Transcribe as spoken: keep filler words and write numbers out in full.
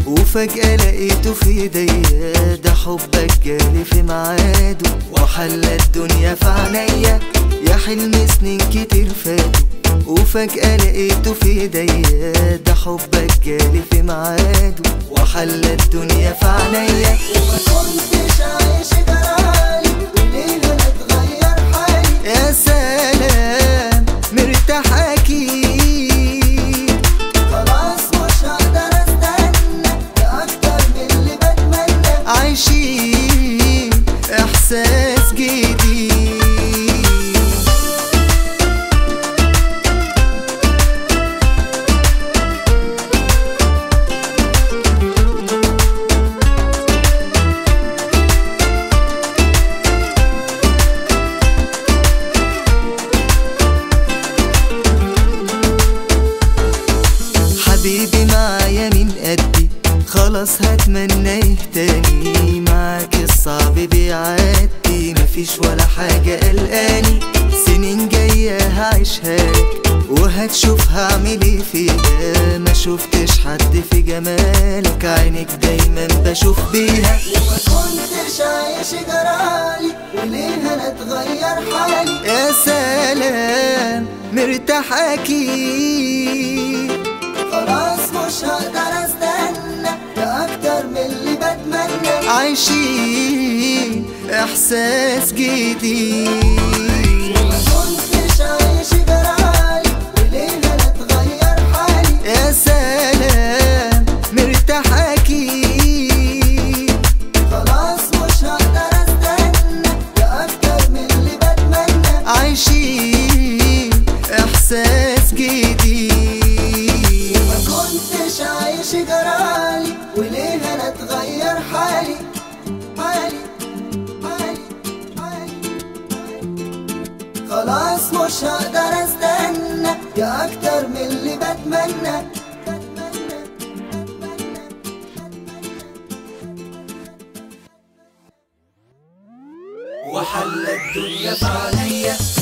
وفجأة لقيته في ايديا، ده حبك جالي في ميعاده وحلى الدنيا في عينيا، يا حلم سنين كتير فاتوا. وفجأة لقيته في ايديا، ده حبك جالي في ميعاده وحلى الدنيا في عينيا. ما كنتش عايش جرالي وليه انا اتغير حالي؟ يا سلام مرتاح اكيد، خلاص مش هقدر استنى، ده اكتر من اللي بتمنى. عايشين احساس جديد. حبيبي معايا من قدي، خلاص هتمنى تاني، معاك الصعب بيعدي، مفيش ولا حاجة قلقاني. سنين جاية هعيشها لك وهتشوف هعمل ايه فيها، ما شفتش حد في جمالك، عينك دايما بشوف بيها. ما كنتش عايش جرالي وليه انا اتغير حالي؟ يا سلام مرتاح اكيد، خلاص مش هقدر استنى، ده اكتر من اللي بتمنى. عايشين احساس جديد. ما كنتش عايش جرالي وليه انا اتغير حالي؟ يا سلام مرتاح اكيد، خلاص مش هقدر استنى، ده اكتر من اللي بتمنى. عايشين احساس جديد. ما كنتش عايش جرالي وليه انا اتغير حالي؟ حالي حالي حالي خلاص مش هقدر استنى، ده اكتر من اللي بتمنى. وحلى الدنيا في عينيا.